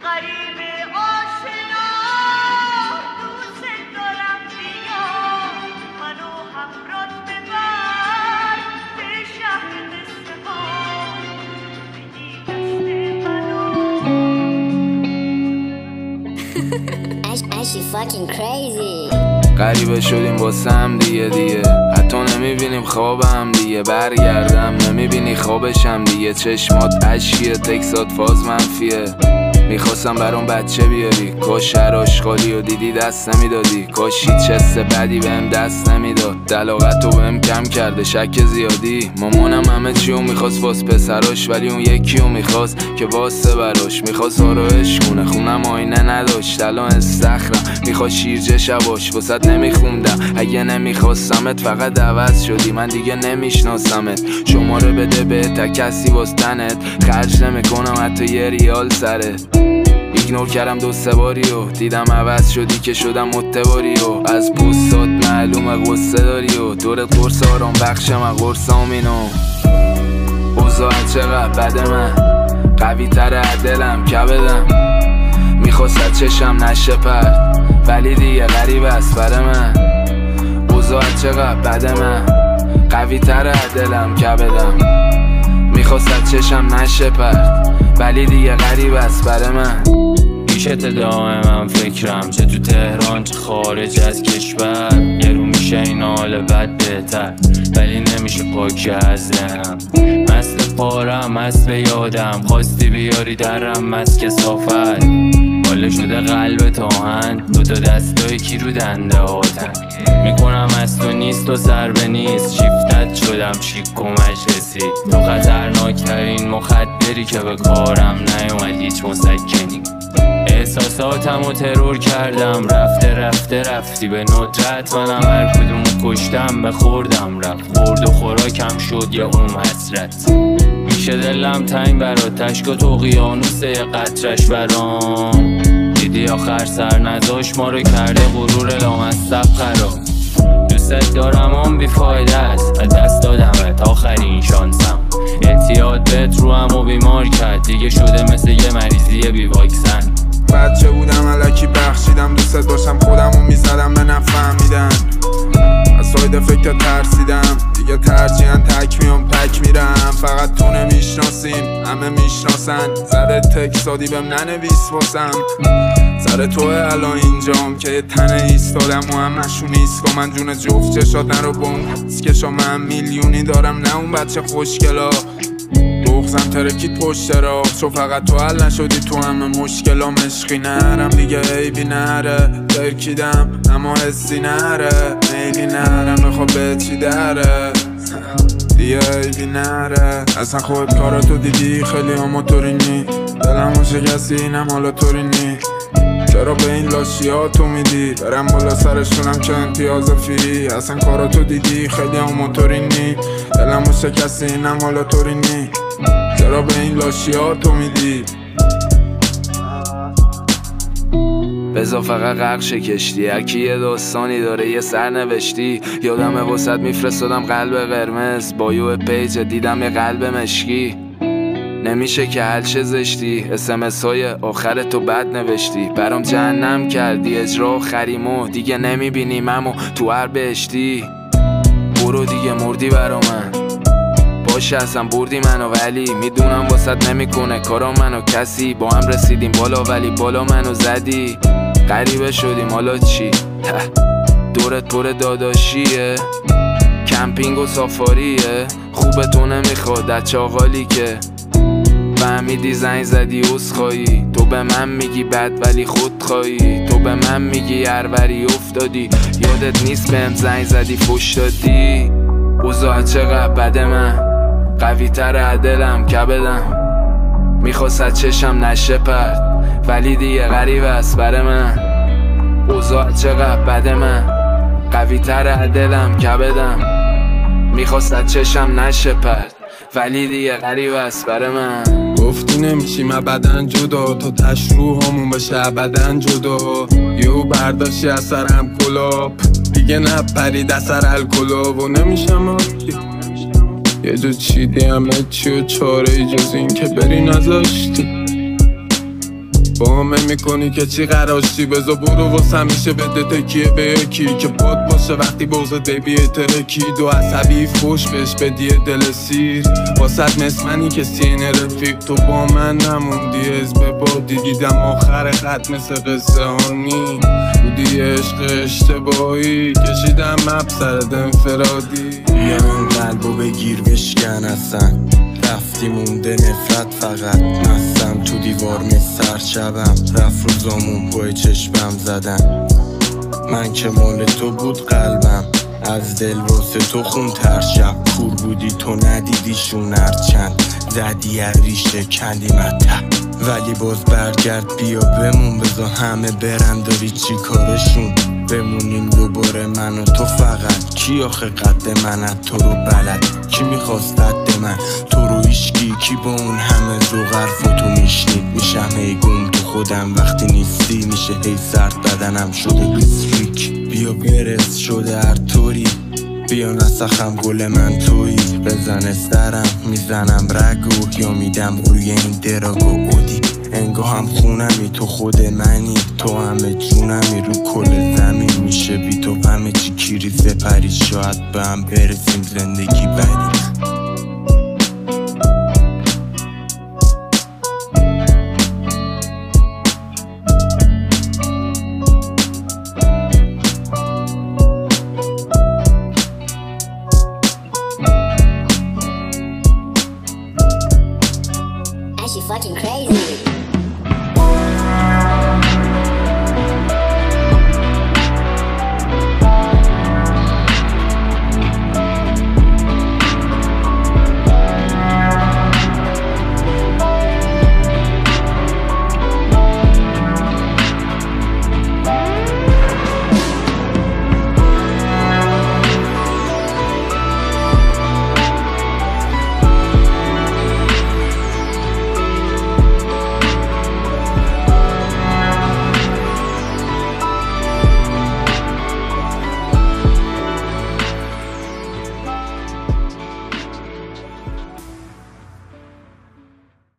غریبه شدیم واسه هم دیگه حتی نمیبینیم خوابم دیگه برگردم نمیبینی خوابشم دیگه چشمات اشکیه تکسات فاز منفیه میخواستم برام بچه بیاری کاش هر آشغالی و دیدی دست نمیدادی کاش هیچ حس بدی بهم دست نمیداد دلاغت رو بهم کم کرده شک زیادی مامانم همه چیو میخواست واس پسراش ولی اون یکیو میخواست که واسه براش میخواست آرایش کنه خونم آینه نداشت الان استخرم میخواست شیرجه شباش واسط نمیخوندم اگه نمیخواستمت فقط عوض شدی من دیگه نمیشناسمت شماره بده به تا کسی واس تنت خرج نمیکنم حتی یه ریال سرت ایگنور کردم 2-3 باری و دیدم عوض شدی که شدم متباری و از پوستات معلومه غصه داری و دورت قرص آرام بخشم از قرص آمینو اوضاع چقدر بده من قوی تر دلم کبدم میخواست چشم نشه پرد ولی دیگه غریب است بره من اوضاع چقدر بده من قوی تر دلم کبدم میخواست چشم نشه پرد ولی دیگه غریب است بره من پیشت دائما فکرم چه تو تهران چه خارج از کشور یه رو میشه این حال بد بهتر ولی نمیشه پاکی از ذهنم مست پارم مست به یادم خواستی بیاری درم مست کثافت حاله شده قلب تاهن دوتا دستای کی رو دنده هاتن میکنم از تو نیست و سر به نیست شیفتت شدم شیک و مجلسی تو خطرناکترین مخدری که به کارم نیومد هیچ مسکنی احساساتم و ترور کردم رفتی به ندرت منم هر کدومو کشتم بخوردم رفت خورد و خوراکم شد یا اون حسرت میشه دلم تنگ برات تشک تو اقیانوس یه قطرش برام دیدی آخر سر نذاش ما رو کرده غرور لامصب خراب دوست دارم اون بیفایده است از دست دادمت آخرین شانسم اعتیاد بهت رو هم و بیمار کرد دیگه شده مثل یه مریضی بی واکسن بچه بودم الکی بخشیدم دوست داشتم خودمو میزدم به نفهمیدن از ساید فکر ترسیدم دیگه ترجیحاً تک میام تک میرم فقط تو نمیشناسیم همه میشناسن زده تکسادی بهم ننویس واسم سر توه الان اینجام که یه تنه ایستادم و همشون ایستگاه من جون جفت چشات نرو بون سکشا من میلیونی دارم نه اون بچه خوشگلا بغزم ترکید پشت را چون فقط تو حل نشدی تو همه مشکلام عشقی نرم دیگه عیبی نره ترکیدم اما حسی نره میلی نرم میخوا به چی دره دیگه عیبی نره اصلا خود کاراتو دیدی خیلی آماتورینی دلمو شکستی اینم حالا طورینی چرا به این لاشیا تو میدی برم بالا سرشونم که امتیاز فیری اصلا کاراتو دیدی خیلی آماتورینی دلمو شکستی اینم حالا طورینی چرا به این لاشیا تو میدی بذار فقط غرق کشتی هرکی یه داستانی داره یه سرنوشتی یادمه واسط میفرستادم قلب قرمز با یو پیج دیدم یه قلب مشکی نمیشه که حل زشتی اسمس های آخر تو بد نوشتی برام جهنم کردی اجرا خریمو دیگه نمیبینیممو تو هر بهشتی برو دیگه مردی برا من باشه اصلا بردی منو ولی میدونم واسط نمیکنه کارا منو کسی با هم رسیدیم بالا ولی بالا منو زدی غریبه شدیم حالا چی دورت پر داداشیه کمپینگ و سافاریه خوبه تو نمیخواد در چاقالی که فهمیدی زنگ زدی عذرخواهی تو به من میگی بد ولی خودخواهی تو به من میگی هروری افتادی یادت نیست بهم زنگ زدی فوش دادی اوضاع چقدر بده من قوی تر دلم کبدم میخواست چشم نشه پرد ولی دیگه غریب است بره من اوضاع چقدر بده من قوی تر دلم کبدم میخواست چشم نشه پرد ولی دیگه غریب است بره من گفتی نمیشیم ابدن جدا تا تش روحامون بشه ابدن جدا یهو برداشتی از سرم کلاب دیگه نپرید از سر الکلا و نمیشم یه جا چیدی همه چی و چاره جز این که بری نذاشتی با هم میکنی که چی قراشی، بذار برو واسه همیشه بده تکیه به یکی که پاد باشه وقتی بغضت بیبی ترکی. دو عصبی فوش بهش بدی دل سیر واسد مسمنی که سینه رفیق. تو با من نموندی از به بادی، دیدم آخر خط مثل قصه هانی بودی عشق اشتباهی، کشیدم مبسرد انفرادی. بیا این قلبو بگیر بشکن اصلا، رفتی مونده نفرت فقط. مستم تو دیوار مستر شبم، رفت روزامون پای چشمم زدن. من که مال تو بود قلبم، از دل واسه تو خون تر شب. کور بودی تو ندیدیشون هرچند زدی ریشه کندی مته. ولی باز برگرد بیا بمون، بذار همه برن داری چی کارشون. بمونیم دوباره من و تو فقط. کی آخه قد من از تو رو بلد، کی میخواست قد من تو رو ایشکی. کی با اون همه ذوق حرفاتو میشنید. میشم هی گم تو خودم وقتی نیستی، میشه هی سرد بدنم شده بیسفریک. بیا برس شده هر طوری، بیا نسخم گل من تویی. بزن استرم میزنم رگو، یا میدم روی این دراگو بودی. انگاه هم خونمی تو خود منی، تو همه جونمی رو کل زمین. میشه بی تو همه چی کیری سپری، شاید به هم برسیم زندگی بدی. She fucking crazy.